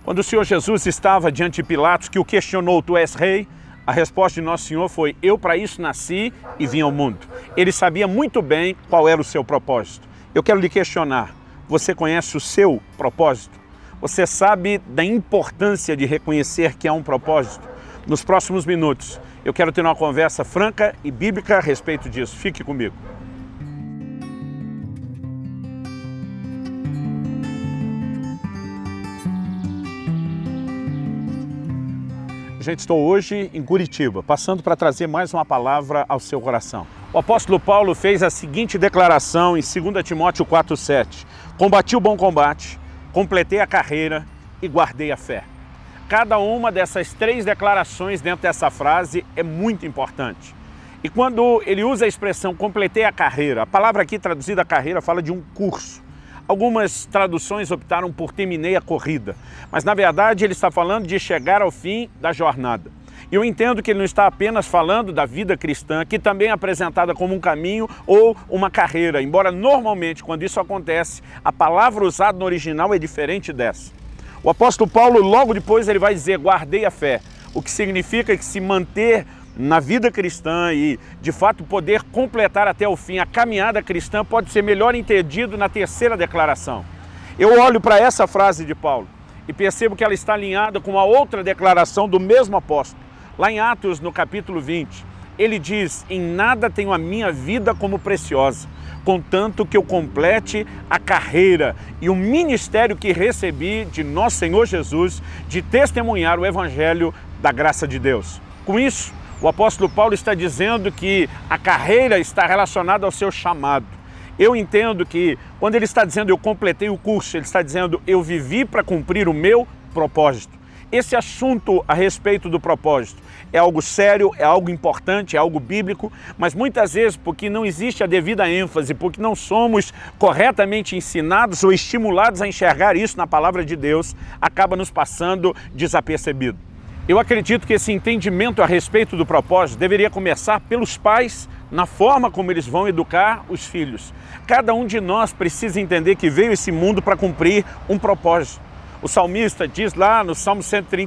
Quando o Senhor Jesus estava diante de Pilatos, que o questionou, tu és rei? A resposta de Nosso Senhor foi, eu para isso nasci e vim ao mundo. Ele sabia muito bem qual era o seu propósito. Eu quero lhe questionar, você conhece o seu propósito? Você sabe da importância de reconhecer que há um propósito? Nos próximos minutos, eu quero ter uma conversa franca e bíblica a respeito disso. Fique comigo. Gente, estou hoje em Curitiba, passando para trazer mais uma palavra ao seu coração. O apóstolo Paulo fez a seguinte declaração em 2 Timóteo 4,7. Combati o bom combate, completei a carreira e guardei a fé. Cada uma dessas 3 declarações dentro dessa frase é muito importante. E quando ele usa a expressão completei a carreira, a palavra aqui traduzida carreira fala de um curso. Algumas traduções optaram por terminei a corrida, mas na verdade ele está falando de chegar ao fim da jornada. E eu entendo que ele não está apenas falando da vida cristã, que também é apresentada como um caminho ou uma carreira, embora normalmente quando isso acontece, a palavra usada no original é diferente dessa. O apóstolo Paulo logo depois ele vai dizer guardei a fé, o que significa que se manter na vida cristã e, de fato, poder completar até o fim a caminhada cristã pode ser melhor entendido na 3ª declaração. Eu olho para essa frase de Paulo e percebo que ela está alinhada com a outra declaração do mesmo apóstolo. Lá em Atos, no capítulo 20, ele diz, em nada tenho a minha vida como preciosa, contanto que eu complete a carreira e o ministério que recebi de nosso Senhor Jesus de testemunhar o evangelho da graça de Deus. Com isso, o apóstolo Paulo está dizendo que a carreira está relacionada ao seu chamado. Eu entendo que quando ele está dizendo eu completei o curso, ele está dizendo eu vivi para cumprir o meu propósito. Esse assunto a respeito do propósito é algo sério, é algo importante, é algo bíblico, mas muitas vezes porque não existe a devida ênfase, porque não somos corretamente ensinados ou estimulados a enxergar isso na palavra de Deus, acaba nos passando desapercebido. Eu acredito que esse entendimento a respeito do propósito deveria começar pelos pais, na forma como eles vão educar os filhos. Cada um de nós precisa entender que veio esse mundo para cumprir um propósito. O salmista diz lá no Salmo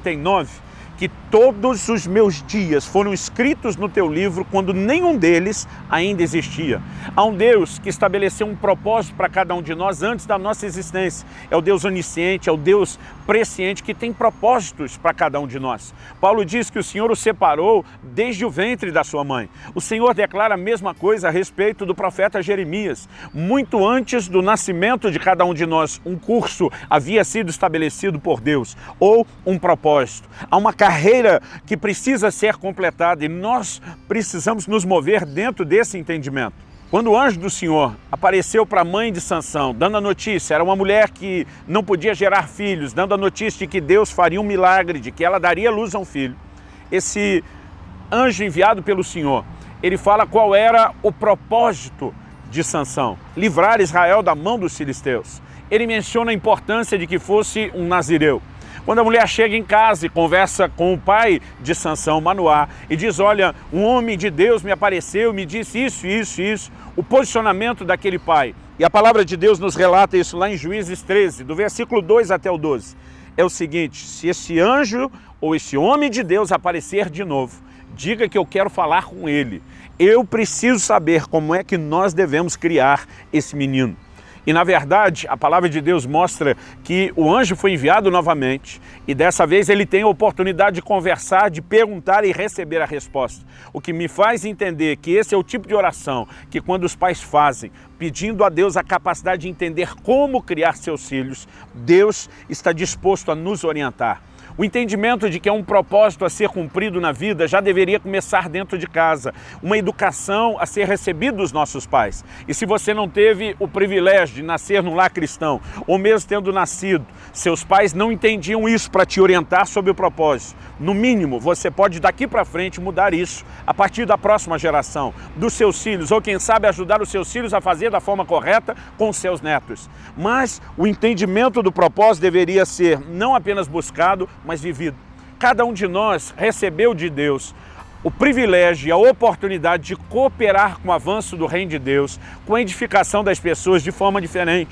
139 que todos os meus dias foram escritos no teu livro quando nenhum deles ainda existia. Há um Deus que estabeleceu um propósito para cada um de nós antes da nossa existência. É o Deus onisciente, é o Deus presciente que tem propósitos para cada um de nós. Paulo diz que o Senhor o separou desde o ventre da sua mãe. O Senhor declara a mesma coisa a respeito do profeta Jeremias. Muito antes do nascimento de cada um de nós, um curso havia sido estabelecido por Deus, ou um propósito. Há uma carreira que precisa ser completada e nós precisamos nos mover dentro desse entendimento. Quando o anjo do Senhor apareceu para a mãe de Sansão, dando a notícia, era uma mulher que não podia gerar filhos, dando a notícia de que Deus faria um milagre, de que ela daria luz a um filho. Esse anjo enviado pelo Senhor, ele fala qual era o propósito de Sansão: livrar Israel da mão dos filisteus. Ele menciona a importância de que fosse um nazireu. Quando a mulher chega em casa e conversa com o pai de Sansão, Manoá, e diz, olha, um homem de Deus me apareceu, me disse isso, o posicionamento daquele pai. E a palavra de Deus nos relata isso lá em Juízes 13, do versículo 2 até o 12. É o seguinte, se esse anjo ou esse homem de Deus aparecer de novo, diga que eu quero falar com ele. Eu preciso saber como é que nós devemos criar esse menino. E na verdade, a palavra de Deus mostra que o anjo foi enviado novamente e dessa vez ele tem a oportunidade de conversar, de perguntar e receber a resposta. O que me faz entender que esse é o tipo de oração que quando os pais fazem, pedindo a Deus a capacidade de entender como criar seus filhos, Deus está disposto a nos orientar. O entendimento de que é um propósito a ser cumprido na vida já deveria começar dentro de casa, uma educação a ser recebida dos nossos pais. E se você não teve o privilégio de nascer num lar cristão, ou mesmo tendo nascido, seus pais não entendiam isso para te orientar sobre o propósito. No mínimo, você pode daqui para frente mudar isso a partir da próxima geração, dos seus filhos, ou quem sabe ajudar os seus filhos a fazer da forma correta com os seus netos. Mas o entendimento do propósito deveria ser não apenas buscado, mas vivido. Cada um de nós recebeu de Deus o privilégio e a oportunidade de cooperar com o avanço do reino de Deus, com a edificação das pessoas de forma diferente.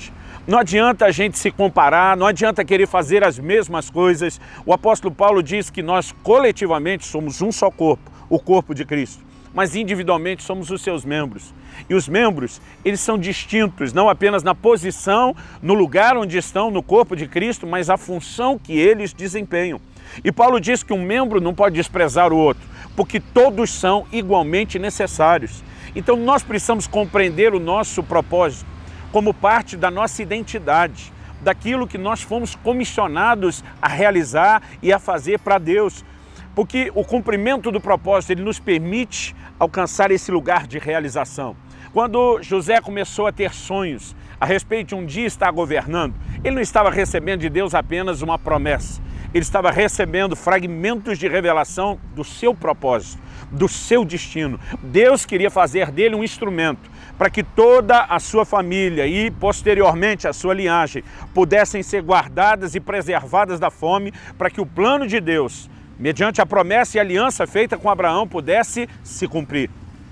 Não adianta a gente se comparar, não adianta querer fazer as mesmas coisas. O apóstolo Paulo diz que nós coletivamente somos um só corpo, o corpo de Cristo, mas individualmente somos os seus membros. E os membros, eles são distintos, não apenas na posição, no lugar onde estão no corpo de Cristo, mas a função que eles desempenham. E Paulo diz que um membro não pode desprezar o outro, porque todos são igualmente necessários. Então nós precisamos compreender o nosso propósito como parte da nossa identidade, daquilo que nós fomos comissionados a realizar e a fazer para Deus. Porque o cumprimento do propósito, ele nos permite alcançar esse lugar de realização. Quando José começou a ter sonhos a respeito de um dia estar governando, ele não estava recebendo de Deus apenas uma promessa, ele estava recebendo fragmentos de revelação do seu propósito, do seu destino. Deus queria fazer dele um instrumento para que toda a sua família e, posteriormente, a sua linhagem pudessem ser guardadas e preservadas da fome, para que o plano de Deus, mediante a promessa e aliança feita com Abraão, pudesse se cumprir.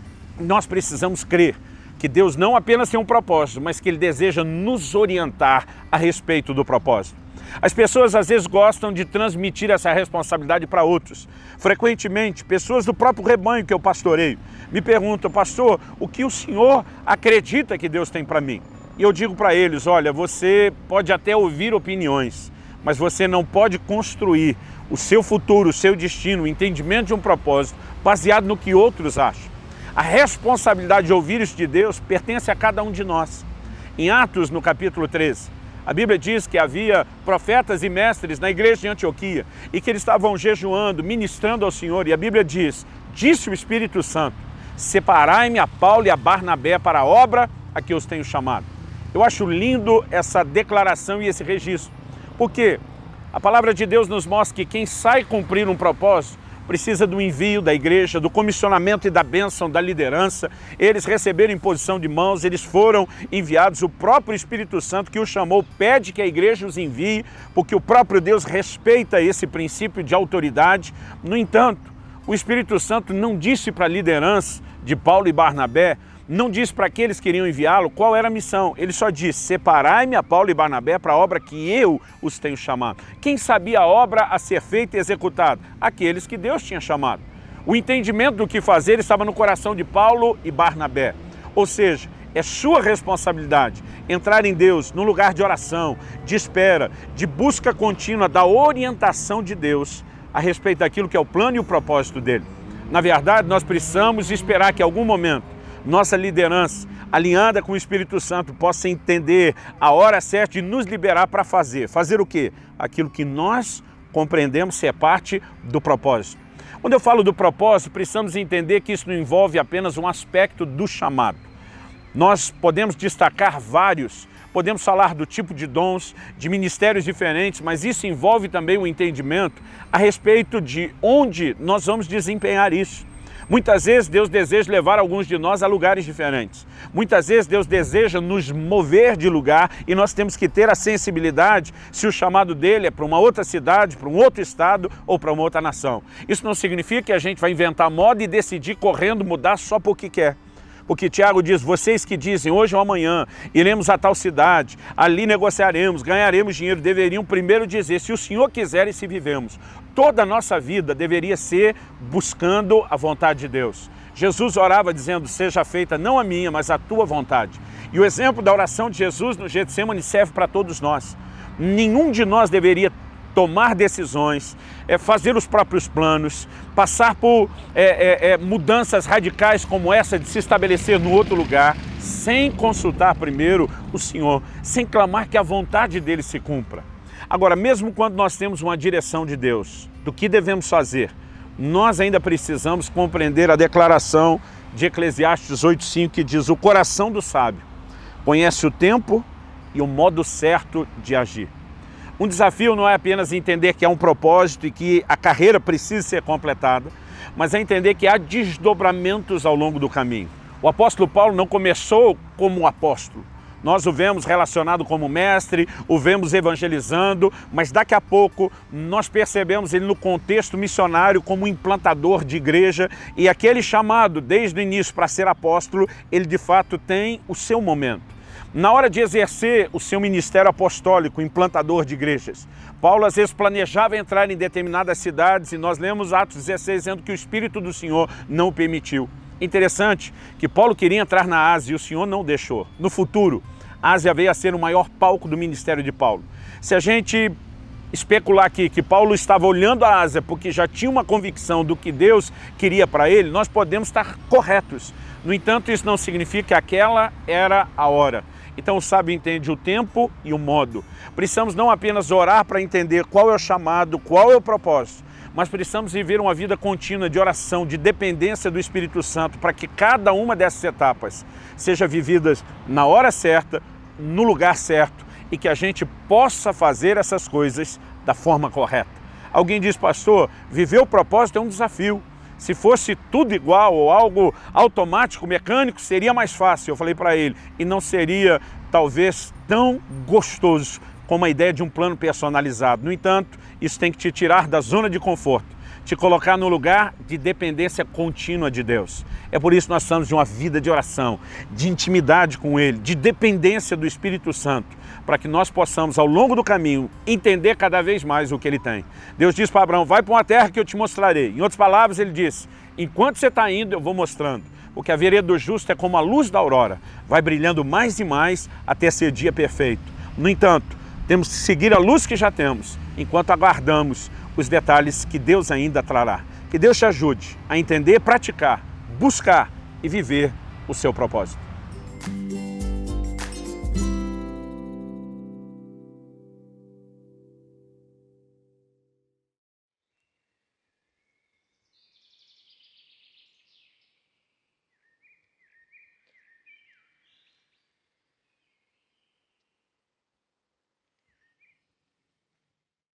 Nós precisamos crer que Deus não apenas tem um propósito, mas que Ele deseja nos orientar a respeito do propósito. As pessoas às vezes gostam de transmitir essa responsabilidade para outros. Frequentemente, pessoas do próprio rebanho que eu pastoreio me perguntam: pastor, o que o senhor acredita que Deus tem para mim? E eu digo para eles: olha, você pode até ouvir opiniões, mas você não pode construir o seu futuro, o seu destino, o entendimento de um propósito baseado no que outros acham. A responsabilidade de ouvir isso de Deus pertence a cada um de nós. Em Atos, no capítulo 13, a Bíblia diz que havia profetas e mestres na igreja de Antioquia e que eles estavam jejuando, ministrando ao Senhor. E a Bíblia diz: disse o Espírito Santo, separai-me a Paulo e a Barnabé para a obra a que os tenho chamado. Eu acho lindo essa declaração e esse registro, porque a palavra de Deus nos mostra que quem sai cumprir um propósito precisa do envio da igreja, do comissionamento e da bênção da liderança. Eles receberam imposição de mãos, eles foram enviados. O próprio Espírito Santo que os chamou pede que a igreja os envie, porque o próprio Deus respeita esse princípio de autoridade. No entanto, o Espírito Santo não disse para a liderança de Paulo e Barnabé, não disse para aqueles que iriam enviá-lo qual era a missão. Ele só disse: separai-me a Paulo e Barnabé para a obra que eu os tenho chamado. Quem sabia a obra a ser feita e executada? Aqueles que Deus tinha chamado. O entendimento do que fazer estava no coração de Paulo e Barnabé. Ou seja, é sua responsabilidade entrar em Deus num lugar de oração, de espera, de busca contínua da orientação de Deus a respeito daquilo que é o plano e o propósito dele. Na verdade, nós precisamos esperar que em algum momento nossa liderança, alinhada com o Espírito Santo, possa entender a hora certa de nos liberar para fazer. Fazer o quê? Aquilo que nós compreendemos ser parte do propósito. Quando eu falo do propósito, precisamos entender que isso não envolve apenas um aspecto do chamado. Nós podemos destacar vários, podemos falar do tipo de dons, de ministérios diferentes, mas isso envolve também o entendimento a respeito de onde nós vamos desempenhar isso. Muitas vezes Deus deseja levar alguns de nós a lugares diferentes. Muitas vezes Deus deseja nos mover de lugar e nós temos que ter a sensibilidade se o chamado dele é para uma outra cidade, para um outro estado ou para uma outra nação. Isso não significa que a gente vai inventar moda e decidir correndo mudar só porque quer. Porque Tiago diz: vocês que dizem hoje ou amanhã iremos a tal cidade, ali negociaremos, ganharemos dinheiro, deveriam primeiro dizer: se o Senhor quiser e se vivemos. Toda a nossa vida deveria ser buscando a vontade de Deus. Jesus orava dizendo: seja feita não a minha, mas a tua vontade. E o exemplo da oração de Jesus no Getsemane serve para todos nós. Nenhum de nós deveria tomar decisões, fazer os próprios planos, passar por mudanças radicais como essa de se estabelecer no outro lugar, sem consultar primeiro o Senhor, sem clamar que a vontade dele se cumpra. Agora, mesmo quando nós temos uma direção de Deus, do que devemos fazer, nós ainda precisamos compreender a declaração de Eclesiastes 8:5, que diz: o coração do sábio conhece o tempo e o modo certo de agir. Um desafio não é apenas entender que há um propósito e que a carreira precisa ser completada, mas é entender que há desdobramentos ao longo do caminho. O apóstolo Paulo não começou como apóstolo. Nós o vemos relacionado como mestre, o vemos evangelizando, mas daqui a pouco nós percebemos ele no contexto missionário como implantador de igreja, e aquele chamado desde o início para ser apóstolo, ele de fato tem o seu momento. Na hora de exercer o seu ministério apostólico, implantador de igrejas, Paulo às vezes planejava entrar em determinadas cidades e nós lemos Atos 16 dizendo que o Espírito do Senhor não o permitiu. Interessante que Paulo queria entrar na Ásia e o Senhor não deixou. No futuro, a Ásia veio a ser o maior palco do ministério de Paulo. Se a gente especular aqui que Paulo estava olhando a Ásia porque já tinha uma convicção do que Deus queria para ele, nós podemos estar corretos. No entanto, isso não significa que aquela era a hora. Então o sábio entende o tempo e o modo. Precisamos não apenas orar para entender qual é o chamado, qual é o propósito, mas precisamos viver uma vida contínua de oração, de dependência do Espírito Santo, para que cada uma dessas etapas seja vividas na hora certa, no lugar certo, e que a gente possa fazer essas coisas da forma correta. Alguém diz, pastor, viver o propósito é um desafio. Se fosse tudo igual ou algo automático, mecânico, seria mais fácil. Eu falei para ele, e não seria talvez tão gostoso como a ideia de um plano personalizado. No entanto, isso tem que te tirar da zona de conforto, te colocar no lugar de dependência contínua de Deus. É por isso que nós estamos de uma vida de oração, de intimidade com Ele, de dependência do Espírito Santo, para que nós possamos, ao longo do caminho, entender cada vez mais o que Ele tem. Deus diz para Abraão, vai para uma terra que eu te mostrarei. Em outras palavras, Ele disse, enquanto você está indo, eu vou mostrando. Porque a vereda do justo é como a luz da aurora, vai brilhando mais e mais até ser dia perfeito. No entanto, temos que seguir a luz que já temos, enquanto aguardamos os detalhes que Deus ainda trará. Que Deus te ajude a entender, praticar, buscar e viver o seu propósito.